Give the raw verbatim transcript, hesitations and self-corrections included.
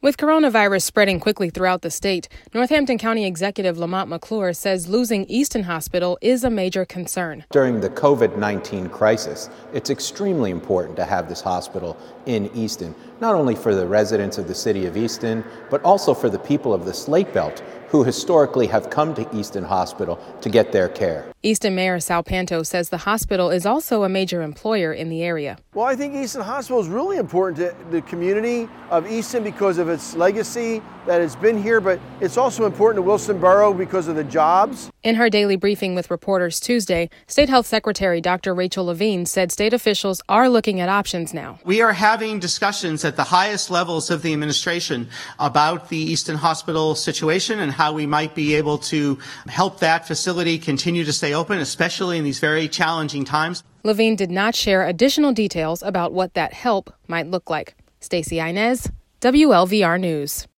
With coronavirus spreading quickly throughout the state, Northampton County Executive Lamont McClure says losing Easton Hospital is a major concern. During the covid nineteen crisis, it's extremely important to have this hospital in Easton, not only for the residents of the city of Easton, but also for the people of the Slate Belt who historically have come to Easton Hospital to get their care. Easton Mayor Sal Panto says the hospital is also a major employer in the area. Well, I think Easton Hospital is really important to the community of Easton because of its legacy that has been here, but it's also important to Wilson Borough because of the jobs. In her daily briefing with reporters Tuesday, State Health Secretary Doctor Rachel Levine said state officials are looking at options now. We are having discussions at the highest levels of the administration about the Easton Hospital situation and how we might be able to help that facility continue to stay open, especially in these very challenging times. Levine did not share additional details about what that help might look like. Stacey Inez, W L V R News.